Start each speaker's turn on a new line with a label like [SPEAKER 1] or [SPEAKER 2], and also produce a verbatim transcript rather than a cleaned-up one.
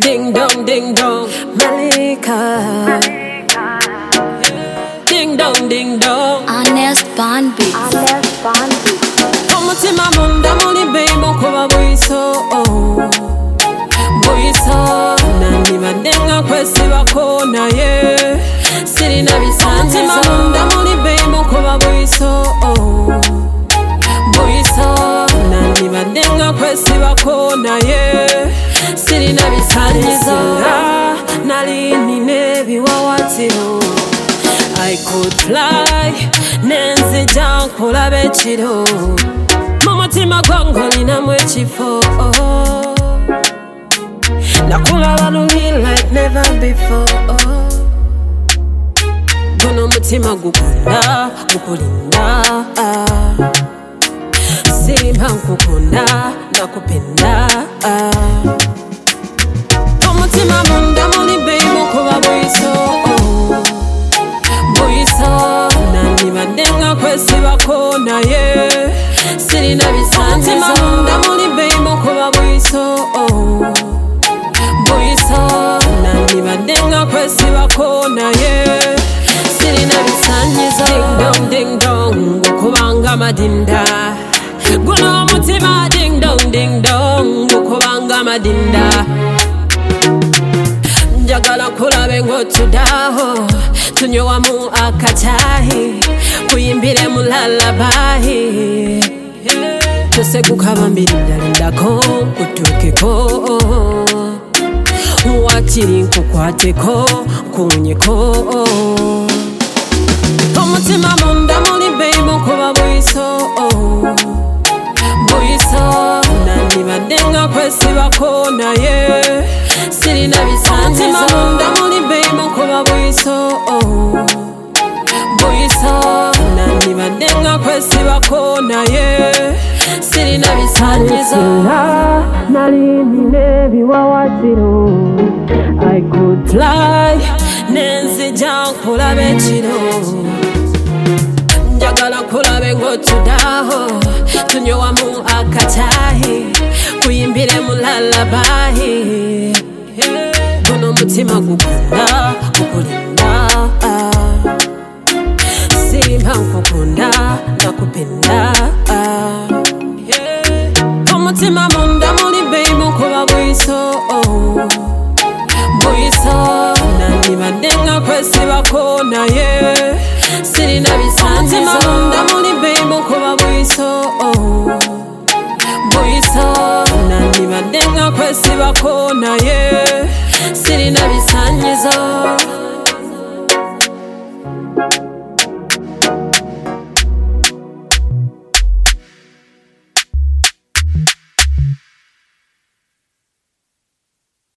[SPEAKER 1] Ding dong, ding dong,
[SPEAKER 2] Malika.
[SPEAKER 1] ding dong, ding dong.
[SPEAKER 2] Honest Bond Beats.
[SPEAKER 3] Honest Bond Beats.
[SPEAKER 1] Omutima munda muli beimu kuba bwiso bwiso nandibadde nga kwesibako naye sirina bisanzizo. Omutima munda muli beimu kuba bwiso bwiso nandibadde nga kwesibako naye sirina bisanzizo. Nali nina ebiwawatiro I could fly nenzija nkulaba ekiro mu mutima gwange olinamu ekifo nakulaba luli like never before. Guno omutima gukunda gukulinda simba nkukunda nakupenda. Omutima munda muli beimu kuba bwiso bwiso nandibadde nga kwesibako naye sirina bisanzizo. Omutima munda muli beimu kuba bwiso bwiso nandibadde nga kwesibako naye sirina bisanzizo. Ding dong, ding dong, gukubanga madinda guno omutima. Ding dong, ding dong, gukubanga madinda. Njagala kulabe ng'otuddaho tunywe wamu akatahi kuyimbire mu lullaby toseguka bambirira lindako nkutuukeko wakiri nkukwateko nkuwunyeko. Omutima munda muli beimu kuba bwiso bwiso nandibadde nga kwesibako naye sirina bisanzizo. Omutima munda muli beimu kuba bwiso bwiso nandibadde nga kwesibako naye sirina bisanzizo. Nali nina ebiwawatiro I could fly nenzija nkulaba ekiro njagala kulabe ng'otuddaho tunywe wamu akatahi kuyimbire mu lullaby guno omutima gukunda gukulinda simba nkukunda nakupenda. Omutima munda muli beimu kuba bwiso bwiso nandibadde nga kwesibako naye sirina bisanzizo. Omutima munda muli beimu kuba bwiso bwiso nandibadde nga kwesibako naye sirina bisanzizo.